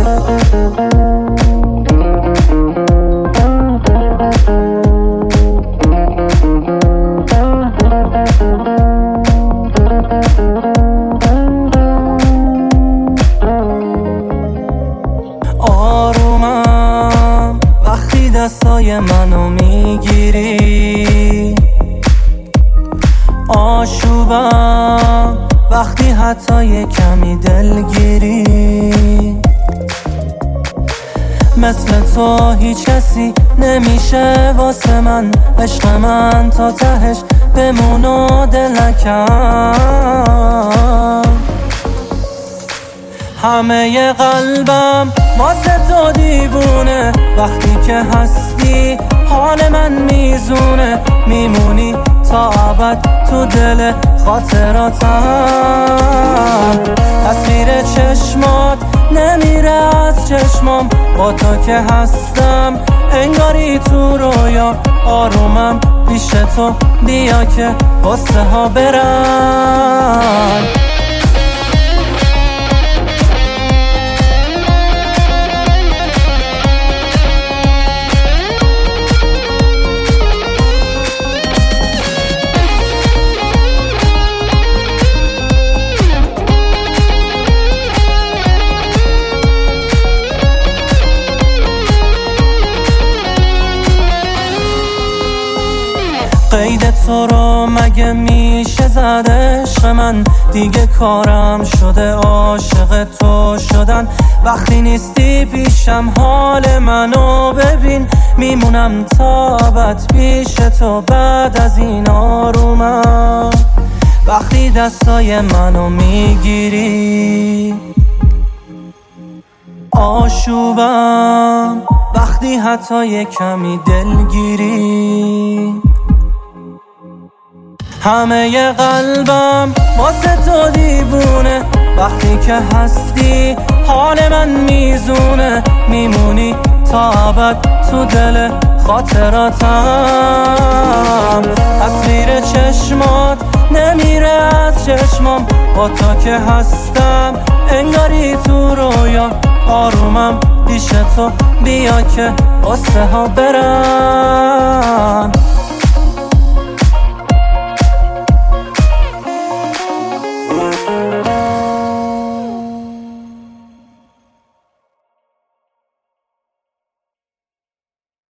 آرومم وقتی دستای منو میگیری، آشوبم وقتی حتی یه کمی دلگیری. مثل تو هیچ کسی نمیشه واسه من، عشق من تا تهش بمون و دلکم. همه قلبم واسه تو دیوونه، وقتی که هستی حال من میزونه. میمونی تا ابد تو دل خاطراتم. تصویر چشمات نمیره از چشمام، با تو که هستم انگاری تو رویا. آرومم پیش تو، بیا که قصه ها برن. قید تو رو مگه میشه زد عشق من؟ دیگه کارم شده عاشق تو شدن. وقتی نیستی پیشم حال منو ببین، میمونم تا ابد پیش تو. بعد از این آرومم وقتی دستای منو میگیری، آشوبم وقتی حتی یه کمی دلگیری. همه قلبم واسه تو دیوونه، وقتی که هستی حال من میزونه. میمونی تا ابد تو دل خاطراتم. تصویر چشمات نمیره از چشمام، با تو که هستم انگاری تو رویا. آرومم پیش تو، بیا که قصه ها برن.